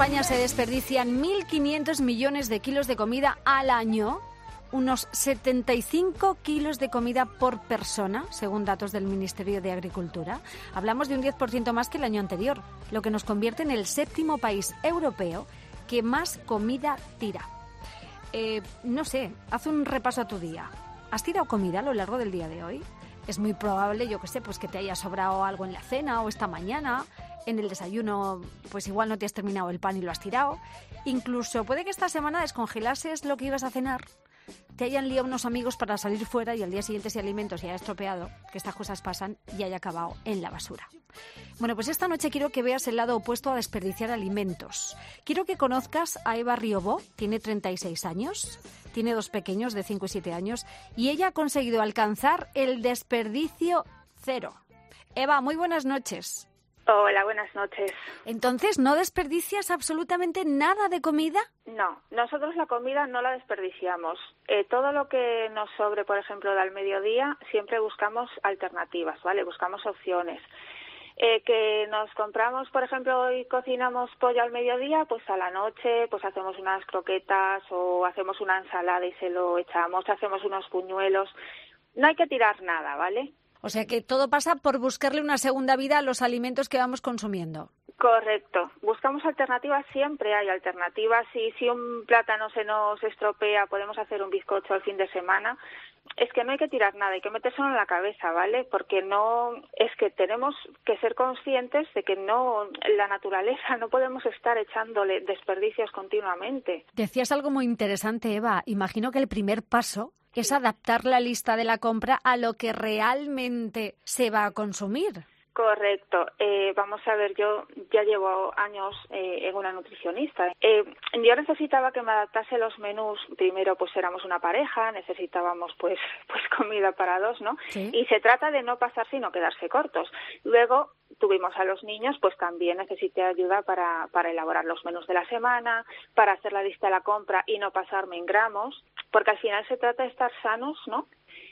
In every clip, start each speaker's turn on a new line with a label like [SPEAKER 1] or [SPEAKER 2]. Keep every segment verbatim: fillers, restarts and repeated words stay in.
[SPEAKER 1] España se desperdician mil quinientos millones de kilos de comida al año, unos setenta y cinco kilos de comida por persona, según datos del Ministerio de Agricultura. Hablamos de un diez por ciento más que el año anterior, lo que nos convierte en el séptimo país europeo que más comida tira. Eh, no sé, haz un repaso a tu día. ¿Has tirado comida a lo largo del día de hoy? Es muy probable, yo que sé, pues que te haya sobrado algo en la cena o esta mañana. En el desayuno, pues igual no te has terminado el pan y lo has tirado. Incluso puede que esta semana descongelases lo que ibas a cenar, te hayan liado unos amigos para salir fuera y al día siguiente ese alimento se haya estropeado, que estas cosas pasan, y haya acabado en la basura. Bueno, pues esta noche quiero que veas el lado opuesto a desperdiciar alimentos. Quiero que conozcas a Eva Riobó, tiene treinta y seis años, tiene dos pequeños de cinco y siete años y ella ha conseguido alcanzar el desperdicio cero. Eva, muy buenas noches.
[SPEAKER 2] Hola, buenas noches.
[SPEAKER 1] Entonces, ¿no desperdicias absolutamente nada de comida?
[SPEAKER 2] No, nosotros la comida no la desperdiciamos. Eh, todo lo que nos sobre, por ejemplo, del mediodía, siempre buscamos alternativas, ¿vale? Buscamos opciones. Eh, que nos compramos, por ejemplo, hoy cocinamos pollo al mediodía, pues a la noche pues hacemos unas croquetas o hacemos una ensalada y se lo echamos, hacemos unos buñuelos. No hay que tirar nada, ¿vale?
[SPEAKER 1] O sea que todo pasa por buscarle una segunda vida a los alimentos que vamos consumiendo.
[SPEAKER 2] Correcto. Buscamos alternativas, siempre hay alternativas. Y si un plátano se nos estropea, podemos hacer un bizcocho al fin de semana. Es que no hay que tirar nada, hay que metérselo en la cabeza, ¿vale? Porque no, es que tenemos que ser conscientes de que no, la naturaleza, no podemos estar echándole desperdicios continuamente.
[SPEAKER 1] Decías algo muy interesante, Eva. Imagino que el primer paso es adaptar la lista de la compra a lo que realmente se va a consumir.
[SPEAKER 2] Correcto. Eh, vamos a ver, yo ya llevo años eh, en una nutricionista. Eh, yo necesitaba que me adaptase los menús. Primero, pues éramos una pareja, necesitábamos pues pues comida para dos, ¿no?
[SPEAKER 1] Sí.
[SPEAKER 2] Y se trata de no pasar sino quedarse cortos. Luego tuvimos a los niños, pues también necesité ayuda para, para elaborar los menús de la semana, para hacer la lista de la compra y no pasarme en gramos, porque al final se trata de estar sanos, ¿no?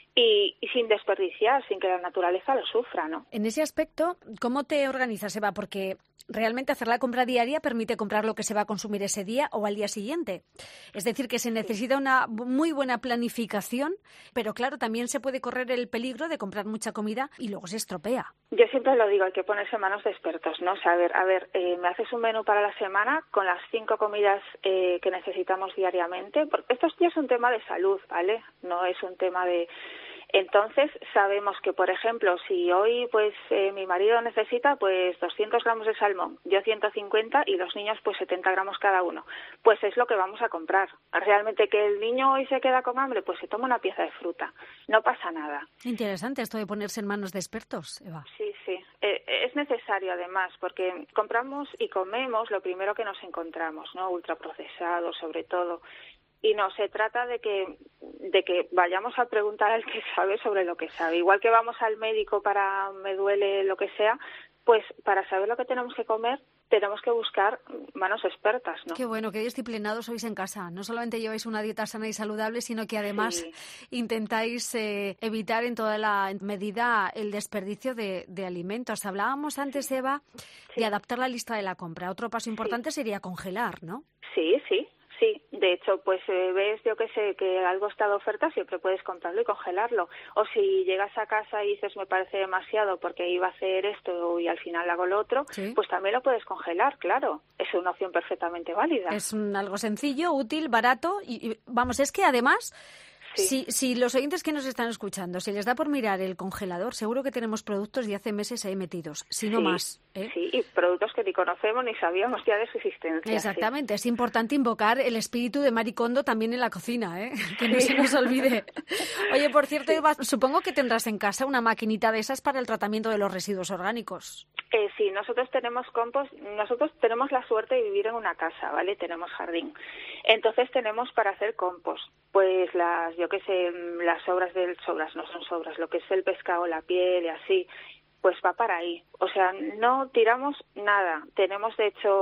[SPEAKER 2] Y, y sin desperdiciar, sin que la naturaleza lo sufra, ¿no?
[SPEAKER 1] En ese aspecto, ¿cómo te organizas, Eva? Porque realmente hacer la compra diaria permite comprar lo que se va a consumir ese día o al día siguiente. Es decir, que se necesita una muy buena planificación, pero claro, también se puede correr el peligro de comprar mucha comida y luego se estropea.
[SPEAKER 2] Yo siempre lo digo, hay que ponerse en manos de expertos, ¿no? O sea, a ver, a ver eh, me haces un menú para la semana con las cinco comidas eh, que necesitamos diariamente, porque esto ya es un tema de salud, ¿vale? No es un tema de... Entonces, sabemos que, por ejemplo, si hoy pues eh, mi marido necesita pues doscientos gramos de salmón, yo ciento cincuenta y los niños pues setenta gramos cada uno, pues es lo que vamos a comprar. Realmente que el niño hoy se queda con hambre, pues se toma una pieza de fruta. No pasa nada.
[SPEAKER 1] Interesante esto de ponerse en manos de expertos, Eva.
[SPEAKER 2] Sí, sí. Eh, es necesario además, porque compramos y comemos lo primero que nos encontramos, ¿no? Ultraprocesado, sobre todo. Y no, se trata de que de que vayamos a preguntar al que sabe sobre lo que sabe. Igual que vamos al médico para me duele lo que sea, pues para saber lo que tenemos que comer tenemos que buscar manos expertas, ¿no?
[SPEAKER 1] Qué bueno, qué disciplinados sois en casa. No solamente lleváis una dieta sana y saludable, sino que además
[SPEAKER 2] Sí.
[SPEAKER 1] intentáis eh, evitar en toda la medida el desperdicio de, de alimentos. Hablábamos antes, Eva,
[SPEAKER 2] Sí.
[SPEAKER 1] de adaptar la lista de la compra. Otro paso importante
[SPEAKER 2] Sí.
[SPEAKER 1] sería congelar, ¿no?
[SPEAKER 2] Sí, sí. Sí, de hecho, pues eh, ves, yo que sé, que algo está de oferta, siempre puedes comprarlo y congelarlo. O si llegas a casa y dices, me parece demasiado porque iba a hacer esto y al final hago lo otro,
[SPEAKER 1] Sí.
[SPEAKER 2] pues también lo puedes congelar, claro. Es una opción perfectamente válida.
[SPEAKER 1] Es un, algo sencillo, útil, barato y, y vamos, es que además...
[SPEAKER 2] Sí.
[SPEAKER 1] Si, si los oyentes que nos están escuchando, si les da por mirar el congelador, seguro que tenemos productos de hace meses ahí metidos, si no
[SPEAKER 2] Sí,
[SPEAKER 1] más. ¿eh?
[SPEAKER 2] Sí, y productos que ni conocemos ni sabíamos ya de su existencia.
[SPEAKER 1] Exactamente, es importante invocar el espíritu de Marie Kondo también en la cocina, ¿eh? Que no
[SPEAKER 2] Sí.
[SPEAKER 1] se nos olvide. Oye, por cierto,
[SPEAKER 2] Sí.
[SPEAKER 1] Eva, supongo que tendrás en casa una maquinita de esas para el tratamiento de los residuos orgánicos.
[SPEAKER 2] Eh, sí, nosotros tenemos compost, nosotros tenemos la suerte de vivir en una casa, ¿vale? Tenemos jardín. Entonces tenemos para hacer compost, pues las, yo qué sé, las sobras del, sobras no son sobras, lo que es el pescado, la piel y así, pues va para ahí. O sea, no tiramos nada. Tenemos, de hecho,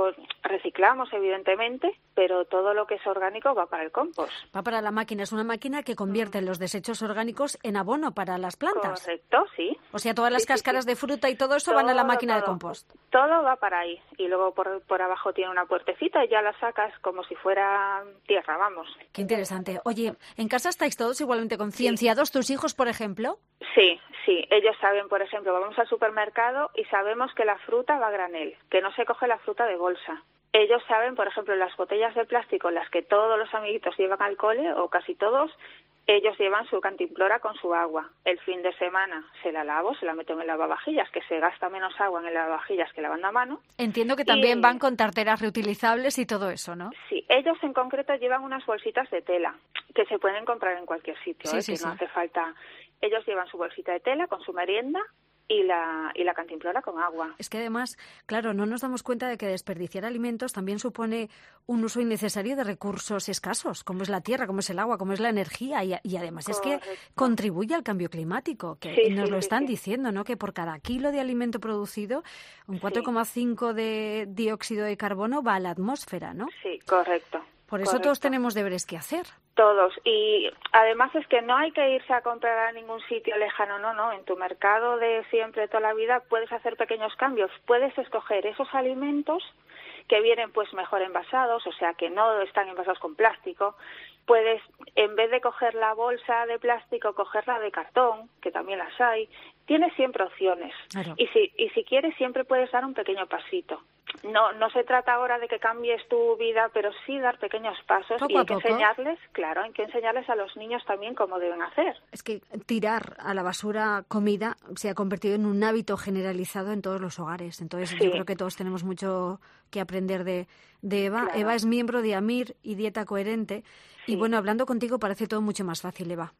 [SPEAKER 2] reciclamos, evidentemente, pero todo lo que es orgánico va para el compost.
[SPEAKER 1] Va para la máquina. Es una máquina que convierte los desechos orgánicos en abono para las plantas.
[SPEAKER 2] Correcto, sí.
[SPEAKER 1] O sea, todas las
[SPEAKER 2] sí,
[SPEAKER 1] cáscaras
[SPEAKER 2] sí, sí.
[SPEAKER 1] de fruta y todo eso
[SPEAKER 2] todo,
[SPEAKER 1] van a la máquina
[SPEAKER 2] todo,
[SPEAKER 1] de compost.
[SPEAKER 2] Todo va para ahí. Y luego por, por abajo tiene una puertecita y ya la sacas como si fuera tierra, vamos.
[SPEAKER 1] Qué interesante. Oye, ¿en casa estáis todos igualmente concienciados? Sí. ¿Tus hijos, por ejemplo?
[SPEAKER 2] Sí, sí. Ellos saben, por ejemplo, vamos al supermercado y sabemos que la fruta va a granel, que no se coge la fruta de bolsa. Ellos saben, por ejemplo, las botellas de plástico en las que todos los amiguitos llevan al cole, o casi todos, ellos llevan su cantimplora con su agua. El fin de semana se la lavo, se la meto en el lavavajillas, que se gasta menos agua en el lavavajillas que lavando a mano.
[SPEAKER 1] Entiendo que también
[SPEAKER 2] y...
[SPEAKER 1] van con tarteras reutilizables y todo eso, ¿no?
[SPEAKER 2] Sí, ellos en concreto llevan unas bolsitas de tela, que se pueden comprar en cualquier sitio,
[SPEAKER 1] sí,
[SPEAKER 2] ¿eh?
[SPEAKER 1] sí,
[SPEAKER 2] que
[SPEAKER 1] sí.
[SPEAKER 2] no hace falta. Ellos llevan su bolsita de tela con su merienda y la y la cantimplora con agua.
[SPEAKER 1] Es que además, claro, no nos damos cuenta de que desperdiciar alimentos también supone un uso innecesario de recursos escasos, como es la tierra, como es el agua, como es la energía, y, y además Correcto. Es que contribuye al cambio climático, que
[SPEAKER 2] sí,
[SPEAKER 1] nos
[SPEAKER 2] sí,
[SPEAKER 1] lo
[SPEAKER 2] sí,
[SPEAKER 1] están
[SPEAKER 2] sí.
[SPEAKER 1] diciendo, ¿no? Que por cada kilo de alimento producido, un cuatro coma cinco sí. de dióxido de carbono va a la atmósfera, ¿no?
[SPEAKER 2] Sí, correcto.
[SPEAKER 1] Por eso
[SPEAKER 2] correcto.
[SPEAKER 1] todos tenemos deberes que hacer.
[SPEAKER 2] Todos. Y además es que no hay que irse a comprar a ningún sitio lejano, no, no. En tu mercado de siempre, toda la vida, puedes hacer pequeños cambios. Puedes escoger esos alimentos que vienen pues mejor envasados, o sea, que no están envasados con plástico. Puedes, en vez de coger la bolsa de plástico, cogerla de cartón, que también las hay. Tienes siempre opciones.
[SPEAKER 1] Claro.
[SPEAKER 2] Y si y si quieres, siempre puedes dar un pequeño pasito. No no se trata ahora de que cambies tu vida, pero sí dar pequeños pasos.
[SPEAKER 1] Poco
[SPEAKER 2] y hay
[SPEAKER 1] a
[SPEAKER 2] que
[SPEAKER 1] poco.
[SPEAKER 2] enseñarles, claro, hay que enseñarles a los niños también cómo deben hacer.
[SPEAKER 1] Es que tirar a la basura comida se ha convertido en un hábito generalizado en todos los hogares. Entonces
[SPEAKER 2] sí.
[SPEAKER 1] yo creo que todos tenemos mucho que aprender de, de Eva.
[SPEAKER 2] Claro.
[SPEAKER 1] Eva es miembro de AMIR y Dieta Coherente.
[SPEAKER 2] Sí.
[SPEAKER 1] Y bueno, hablando contigo parece todo mucho más fácil, Eva.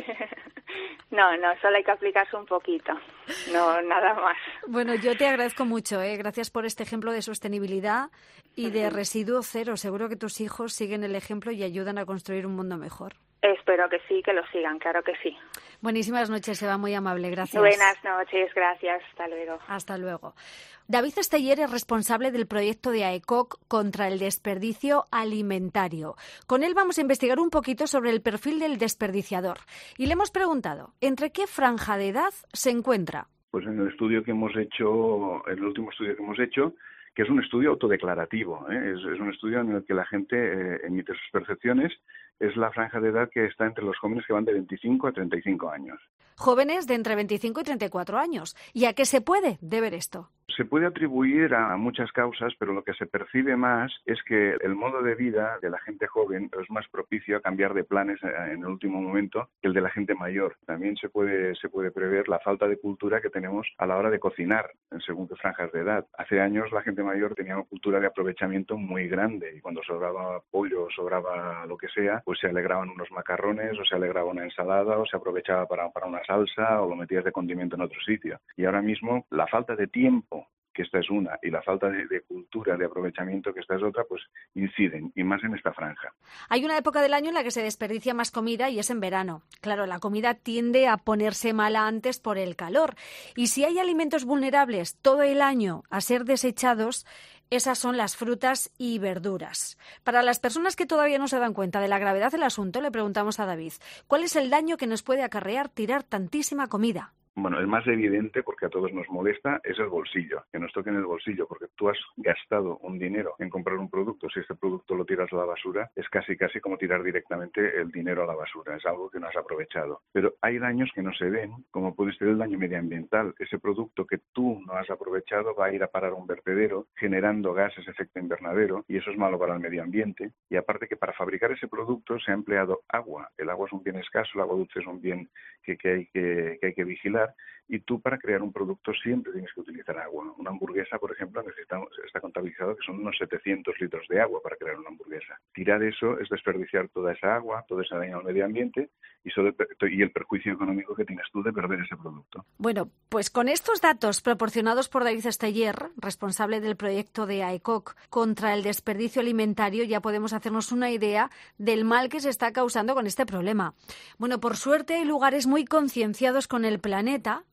[SPEAKER 2] No, no, solo hay que aplicarse un poquito, no, nada más.
[SPEAKER 1] Bueno, yo te agradezco mucho, ¿eh? Gracias por este ejemplo de sostenibilidad y de uh-huh. residuo cero. Seguro que tus hijos siguen el ejemplo y ayudan a construir un mundo mejor.
[SPEAKER 2] Espero que sí, que lo sigan, claro que sí.
[SPEAKER 1] Buenísimas noches, Eva, muy amable, gracias.
[SPEAKER 2] Buenas noches, gracias, hasta luego.
[SPEAKER 1] Hasta luego. David Esteller es responsable del proyecto de AECOC contra el desperdicio alimentario. Con él vamos a investigar un poquito sobre el perfil del desperdiciador. Y le hemos preguntado, ¿entre qué franja de edad se encuentra?
[SPEAKER 3] Pues en el estudio que hemos hecho, el último estudio que hemos hecho, que es un estudio autodeclarativo, ¿eh? es, es un estudio en el que la gente eh, emite sus percepciones, es la franja de edad que está entre los jóvenes que van de veinticinco a treinta y cinco años.
[SPEAKER 1] Jóvenes de entre veinticinco y treinta y cuatro años. ¿Y a qué se puede deber esto?
[SPEAKER 3] Se puede atribuir a muchas causas, pero lo que se percibe más es que el modo de vida de la gente joven es más propicio a cambiar de planes en el último momento que el de la gente mayor. También se puede, se puede prever la falta de cultura que tenemos a la hora de cocinar en según qué franjas de edad. Hace años la gente mayor tenía una cultura de aprovechamiento muy grande y cuando sobraba pollo o sobraba lo que sea, pues se alegraban unos macarrones o se alegraba una ensalada o se aprovechaba para, para una salsa o lo metías de condimento en otro sitio. Y ahora mismo la falta de tiempo, que esta es una, y la falta de, de cultura, de aprovechamiento, que esta es otra, pues inciden, y más en esta franja.
[SPEAKER 1] Hay una época del año en la que se desperdicia más comida y es en verano. Claro, la comida tiende a ponerse mala antes por el calor. Y si hay alimentos vulnerables todo el año a ser desechados, esas son las frutas y verduras. Para las personas que todavía no se dan cuenta de la gravedad del asunto, le preguntamos a David, ¿cuál es el daño que nos puede acarrear tirar tantísima comida?
[SPEAKER 3] Bueno, el más evidente, porque a todos nos molesta, es el bolsillo, que nos toque en el bolsillo, porque tú has gastado un dinero en comprar un producto. Si este producto lo tiras a la basura, es casi casi como tirar directamente el dinero a la basura. Es algo que no has aprovechado. Pero hay daños que no se ven, como puede ser el daño medioambiental. Ese producto que tú no has aprovechado va a ir a parar a un vertedero, generando gases de efecto invernadero, y eso es malo para el medio ambiente. Y aparte que para fabricar ese producto se ha empleado agua. El agua es un bien escaso, el agua dulce es un bien que, que, hay, que, que hay que vigilar. Y tú para crear un producto siempre tienes que utilizar agua. Una hamburguesa, por ejemplo, necesitamos, está contabilizado que son unos setecientos litros de agua para crear una hamburguesa. Tirar eso es desperdiciar toda esa agua, todo ese daño al medio ambiente y, solo, y el perjuicio económico que tienes tú de perder ese producto.
[SPEAKER 1] Bueno, pues con estos datos proporcionados por David Esteller, responsable del proyecto de AECOC contra el desperdicio alimentario, ya podemos hacernos una idea del mal que se está causando con este problema. Bueno, por suerte hay lugares muy concienciados con el planeta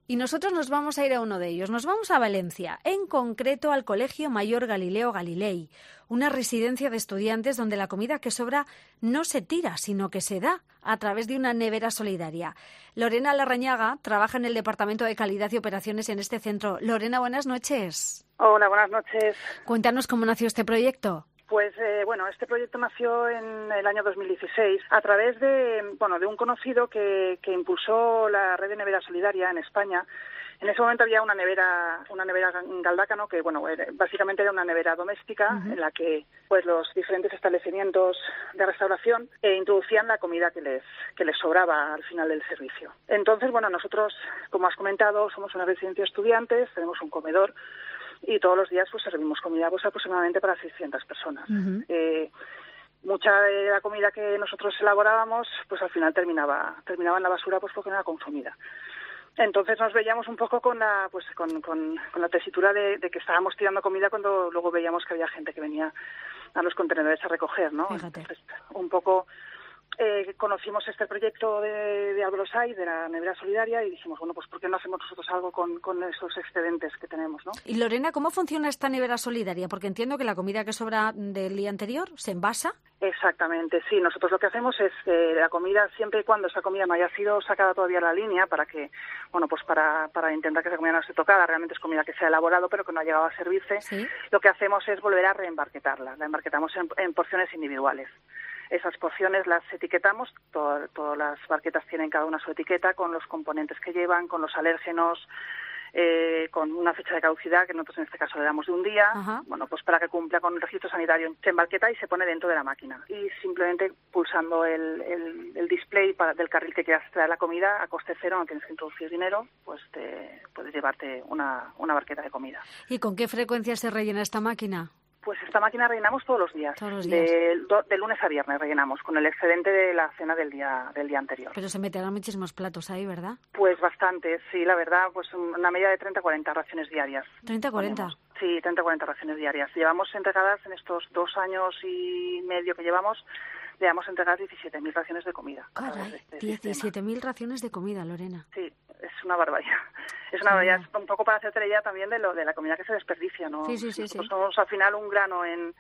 [SPEAKER 1] Y nosotros nos vamos a ir a uno de ellos. Nos vamos a Valencia, en concreto al Colegio Mayor Galileo Galilei, una residencia de estudiantes donde la comida que sobra no se tira, sino que se da a través de una nevera solidaria. Lorena Larrañaga trabaja en el Departamento de Calidad y Operaciones en este centro. Lorena, buenas noches.
[SPEAKER 4] Hola, buenas noches.
[SPEAKER 1] Cuéntanos cómo nació este proyecto.
[SPEAKER 4] Pues eh, bueno, este proyecto nació en el año dos mil dieciséis a través de bueno de un conocido que, que impulsó la red de nevera solidaria en España. En ese momento había una nevera, una nevera en Galdácano que bueno era, básicamente era una nevera doméstica uh-huh. en la que pues los diferentes establecimientos de restauración eh, introducían la comida que les que les sobraba al final del servicio. Entonces bueno nosotros, como has comentado, somos una residencia de estudiantes, tenemos un comedor. Y todos los días pues servimos comida pues aproximadamente para seiscientas personas. Uh-huh. Eh, mucha de la comida que nosotros elaborábamos pues al final terminaba terminaba en la basura pues porque no era consumida. Entonces nos veíamos un poco con la pues con, con, con la tesitura de, de que estábamos tirando comida cuando luego veíamos que había gente que venía a los contenedores a recoger, ¿no?
[SPEAKER 1] Fíjate.
[SPEAKER 4] Entonces, un poco Eh, conocimos este proyecto de, de Agrosai, de la nevera solidaria, y dijimos, bueno, pues ¿por qué no hacemos nosotros algo con, con esos excedentes que tenemos, ¿no?
[SPEAKER 1] Y Lorena, ¿cómo funciona esta nevera solidaria? Porque entiendo que la comida que sobra del día anterior se envasa.
[SPEAKER 4] Exactamente, sí. Nosotros lo que hacemos es que la comida, siempre y cuando esa comida no haya sido sacada todavía a la línea, para que, bueno, pues para, para intentar que esa comida no esté tocada, realmente es comida que se ha elaborado pero que no ha llegado a servirse, ¿sí? Lo que hacemos es volver a reembarquetarla. La embarquetamos en, en porciones individuales. Esas porciones las etiquetamos, todo, todas las barquetas tienen cada una su etiqueta, con los componentes que llevan, con los alérgenos, eh, con una fecha de caducidad, que nosotros en este caso le damos de un día, Ajá. bueno, pues para que cumpla con el registro sanitario. Se embarqueta y se pone dentro de la máquina. Y simplemente pulsando el, el, el display para, del carril que quieras traer la comida, a coste cero, no tienes que introducir dinero, pues te puedes llevarte una, una barqueta de comida.
[SPEAKER 1] ¿Y con qué frecuencia se rellena esta máquina?
[SPEAKER 4] Pues esta máquina rellenamos todos los días,
[SPEAKER 1] todos los días.
[SPEAKER 4] De, do, de lunes a viernes rellenamos, con el excedente de la cena del día del día anterior.
[SPEAKER 1] Pero se meterán muchísimos platos ahí, ¿verdad?
[SPEAKER 4] Pues bastantes, sí, la verdad, pues una media de treinta a cuarenta raciones diarias.
[SPEAKER 1] ¿treinta a cuarenta?
[SPEAKER 4] Sí, treinta a cuarenta raciones diarias. Llevamos entregadas en estos dos años y medio que llevamos, llevamos entregadas diecisiete mil raciones de comida.
[SPEAKER 1] Caray, este diecisiete mil raciones de comida, Lorena.
[SPEAKER 4] Sí, es una barbaridad. Es una barbaridad, es un poco para hacerte la idea también de lo de la comida que se desperdicia, ¿no?
[SPEAKER 1] Sí, sí, sí.
[SPEAKER 4] Nosotros
[SPEAKER 1] sí.
[SPEAKER 4] somos al final un grano en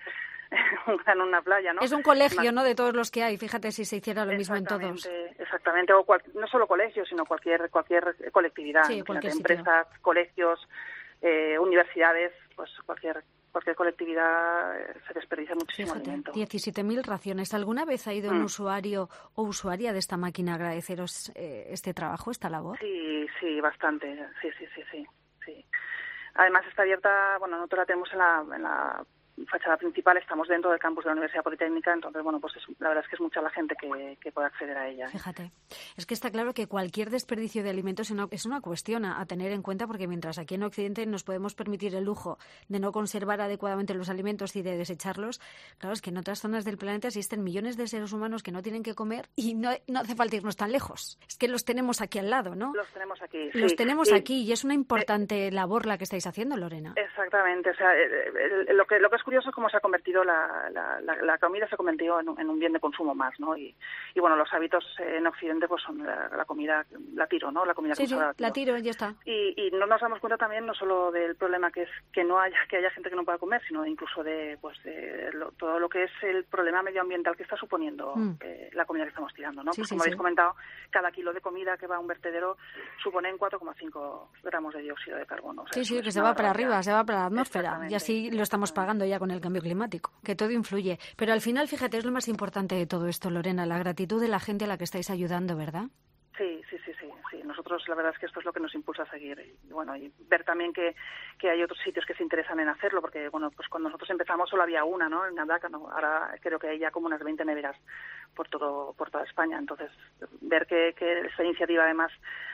[SPEAKER 4] un grano en una playa, ¿no?
[SPEAKER 1] Es un colegio, ¿no? De todos los que hay. Fíjate si se hiciera lo mismo en todos.
[SPEAKER 4] Exactamente, o cual, no solo colegios, sino cualquier cualquier colectividad,
[SPEAKER 1] sí, cualquier
[SPEAKER 4] empresas, colegios, eh, universidades, pues cualquier cualquier colectividad eh, se desperdicia muchísimo
[SPEAKER 1] Fíjate,
[SPEAKER 4] alimento.
[SPEAKER 1] diecisiete mil raciones. ¿Alguna vez ha ido mm. un usuario o usuaria de esta máquina a agradeceros eh, este trabajo, esta labor?
[SPEAKER 4] Sí, sí, bastante. Sí, sí, sí, sí. sí. Además está abierta, bueno, nosotros la tenemos en la, en la fachada principal, estamos dentro del campus de la Universidad Politécnica, entonces, bueno, pues es, la verdad es que es mucha la gente que, que puede acceder a ella. ¿eh?
[SPEAKER 1] Fíjate, es que está claro que cualquier desperdicio de alimentos es una, es una cuestión a, a tener en cuenta, porque mientras aquí en Occidente nos podemos permitir el lujo de no conservar adecuadamente los alimentos y de desecharlos, claro, es que en otras zonas del planeta existen millones de seres humanos que no tienen que comer y no, no hace falta irnos tan lejos. Es que los tenemos aquí al lado, ¿no?
[SPEAKER 4] Los tenemos aquí,
[SPEAKER 1] Los
[SPEAKER 4] sí.
[SPEAKER 1] tenemos
[SPEAKER 4] sí.
[SPEAKER 1] aquí y es una importante eh, labor la que estáis haciendo, Lorena.
[SPEAKER 4] Exactamente, o sea, el, el, lo que lo que es curioso es cómo se ha convertido la, la, la, la comida se ha convertido en un, en un bien de consumo más, ¿no? Y, y bueno, los hábitos en Occidente pues son la, la comida, la tiro, ¿no? La comida
[SPEAKER 1] sí, sí, la tiro y ya está.
[SPEAKER 4] Y, y no nos damos cuenta también no solo del problema que es que no haya que haya gente que no pueda comer, sino incluso de pues de lo, todo lo que es el problema medioambiental que está suponiendo mm. eh, la comida que estamos tirando, ¿no?
[SPEAKER 1] Sí,
[SPEAKER 4] pues
[SPEAKER 1] sí,
[SPEAKER 4] como
[SPEAKER 1] sí.
[SPEAKER 4] habéis comentado, cada kilo de comida que va a un vertedero supone cuatro coma cinco gramos de dióxido de carbono. O sea,
[SPEAKER 1] sí, sí, que se va para arriba, se va para la atmósfera y así lo estamos pagando ya con el cambio climático, que todo influye. Pero al final, fíjate, es lo más importante de todo esto, Lorena, la gratitud de la gente a la que estáis ayudando, ¿verdad?
[SPEAKER 4] Sí, sí, sí, sí, sí. Nosotros la verdad es que esto es lo que nos impulsa a seguir y bueno, y ver también que, que hay otros sitios que se interesan en hacerlo, porque bueno, pues cuando nosotros empezamos solo había una, ¿no? En Galdácano, ahora creo que hay ya como unas veinte neveras por todo por toda España, entonces ver que, que esta iniciativa además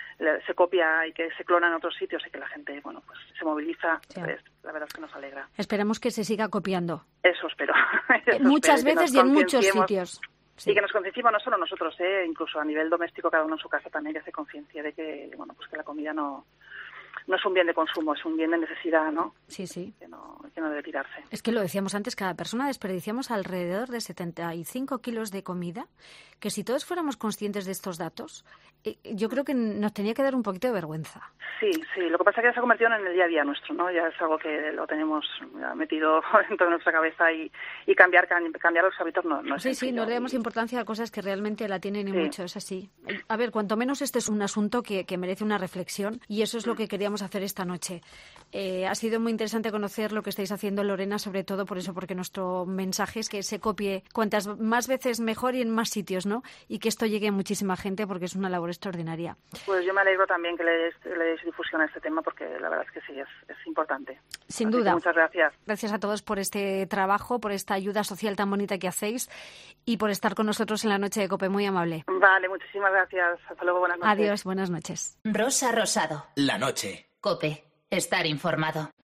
[SPEAKER 4] se copia y que se clona en otros sitios y que la gente, bueno, pues se moviliza, sí. pues, la verdad es que nos alegra.
[SPEAKER 1] Esperamos que se siga copiando.
[SPEAKER 4] Eso espero. Eso
[SPEAKER 1] Muchas
[SPEAKER 4] espero,
[SPEAKER 1] veces y en muchos sitios.
[SPEAKER 4] Sí. Y que nos concienciemos no solo nosotros, ¿eh? Incluso a nivel doméstico, cada uno en su casa también, que se conciencie de que, bueno, pues que la comida no no es un bien de consumo, es un bien de necesidad, ¿no?
[SPEAKER 1] Sí, sí.
[SPEAKER 4] Que no, que no debe tirarse.
[SPEAKER 1] Es que lo decíamos antes, cada persona desperdiciamos alrededor de setenta y cinco kilos de comida, que si todos fuéramos conscientes de estos datos, eh, yo creo que nos tenía que dar un poquito de vergüenza.
[SPEAKER 4] Sí, sí, lo que pasa es que ya se ha convertido en el día a día nuestro, ¿no? Ya es algo que lo tenemos ya metido dentro de nuestra cabeza y, y cambiar cambiar los hábitos no, no es
[SPEAKER 1] Sí,
[SPEAKER 4] sencillo.
[SPEAKER 1] sí, no le damos importancia a cosas que realmente la tienen y
[SPEAKER 4] sí.
[SPEAKER 1] mucho, es así. A ver, cuanto menos este es un asunto que, que merece una reflexión y eso es lo que queríamos hacer esta noche. Eh, ha sido muy interesante conocer lo que estáis haciendo, Lorena, sobre todo por eso, porque nuestro mensaje es que se copie cuantas más veces mejor y en más sitios, ¿no? Y que esto llegue a muchísima gente porque es una labor extraordinaria.
[SPEAKER 4] Pues yo me alegro también que le deis, le deis difusión a este tema porque la verdad es que sí, es, es importante.
[SPEAKER 1] Sin
[SPEAKER 4] Así
[SPEAKER 1] duda.
[SPEAKER 4] Muchas gracias.
[SPEAKER 1] Gracias a todos por este trabajo, por esta ayuda social tan bonita que hacéis y por estar con nosotros en la noche de COPE. Muy amable.
[SPEAKER 4] Vale, muchísimas gracias. Hasta luego, buenas noches.
[SPEAKER 1] Adiós, buenas noches.
[SPEAKER 5] Rosa Rosado.
[SPEAKER 6] La noche.
[SPEAKER 5] COPE. Estar informado.